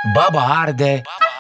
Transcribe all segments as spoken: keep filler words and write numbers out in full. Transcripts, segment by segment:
Baba arde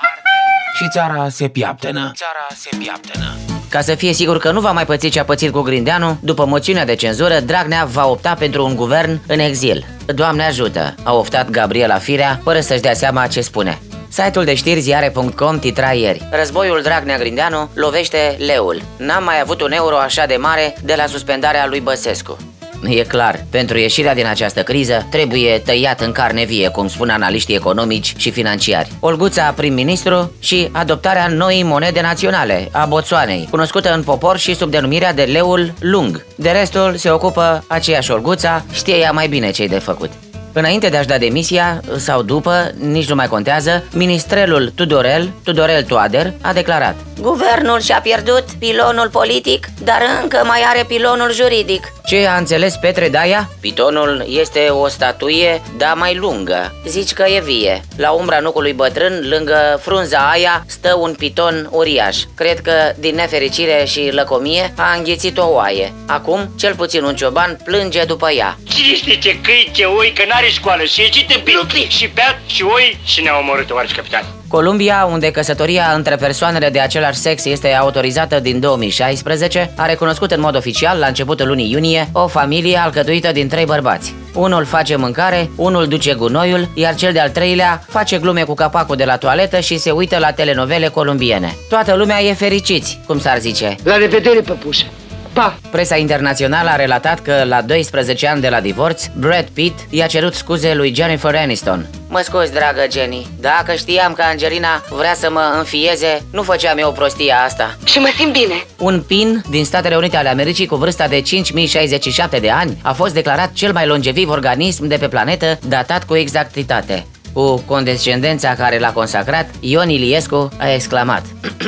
și țara se piaptănă. Țara se piaptănă. Ca să fie sigur că nu va mai păți ce a pățit cu Grindeanu, după moțiunea de cenzură, Dragnea va opta pentru un guvern în exil. Doamne ajută, a oftat Gabriela Firea, fără să-și dea seama ce spune. Site-ul de știri ziare punct com titra ieri: războiul Dragnea-Grindeanu lovește leul. N-am mai avut un euro așa de mare de la suspendarea lui Băsescu. E clar, pentru ieșirea din această criză trebuie tăiat în carne vie, cum spun analiștii economici și financiari. Olguța prim-ministru și adoptarea noii monede naționale, a Botswanei, cunoscută în popor și sub denumirea de leul lung. De restul se ocupă aceeași Olguța, știe ea mai bine ce-i de făcut. Înainte de a-și da demisia, sau după, nici nu mai contează, ministrelul Tudorel, Tudorel Toader, a declarat: guvernul și-a pierdut pilonul politic, dar încă mai are pilonul juridic. Ce a înțeles Petre Daia? Pitonul este o statuie, dar mai lungă. Zici că e vie. La umbra nucului bătrân, lângă frunza aia, stă un piton uriaș. Cred că, din nefericire și lăcomie, a înghițit o oaie. Acum, cel puțin un cioban plânge după ea. Cine știe ce câini, ce oi, că n-are școală și ieșit în pic și beat și oi și ne-a omorât, oareci capitan. Columbia, unde căsătoria între persoanele de același sex este autorizată din două mii șaisprezece, a recunoscut în mod oficial, la începutul lunii iunie, o familie alcătuită din trei bărbați. Unul face mâncare, unul duce gunoiul, iar cel de-al treilea face glume cu capacul de la toaletă și se uită la telenovele columbiene. Toată lumea e fericiți, cum s-ar zice. La revedere, păpușă! Pa. Presa internațională a relatat că la doisprezece ani de la divorț, Brad Pitt i-a cerut scuze lui Jennifer Aniston. Mă scuzi, dragă Jenny, dacă știam că Angelina vrea să mă înfieze, nu făceam eu prostia asta. Și mă simt bine. Un pin din Statele Unite ale Americii cu vârsta de cinci mii șaizeci și șapte de ani a fost declarat cel mai longeviv organism de pe planetă, datat cu exactitate. Cu condescendența care l-a consacrat, Ion Iliescu a exclamat: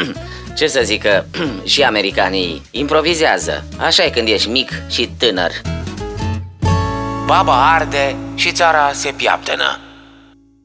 ce să zic, că și americanii improvizează. Așa e când ești mic și tânăr. Baba arde și țara se piaptănă.